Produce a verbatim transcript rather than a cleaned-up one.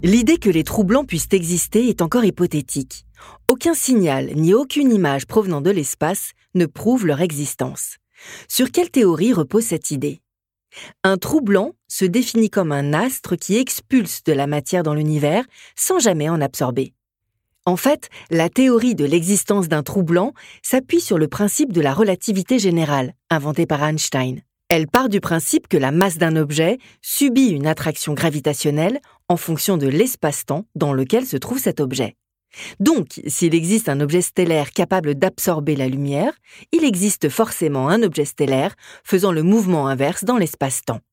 L'idée que les trous blancs puissent exister est encore hypothétique. Aucun signal ni aucune image provenant de l'espace ne prouve leur existence. Sur quelle théorie repose cette idée ? Un trou blanc se définit comme un astre qui expulse de la matière dans l'univers sans jamais en absorber. En fait, la théorie de l'existence d'un trou blanc s'appuie sur le principe de la relativité générale, inventé par Einstein. Elle part du principe que la masse d'un objet subit une attraction gravitationnelle en fonction de l'espace-temps dans lequel se trouve cet objet. Donc, s'il existe un objet stellaire capable d'absorber la lumière, il existe forcément un objet stellaire faisant le mouvement inverse dans l'espace-temps.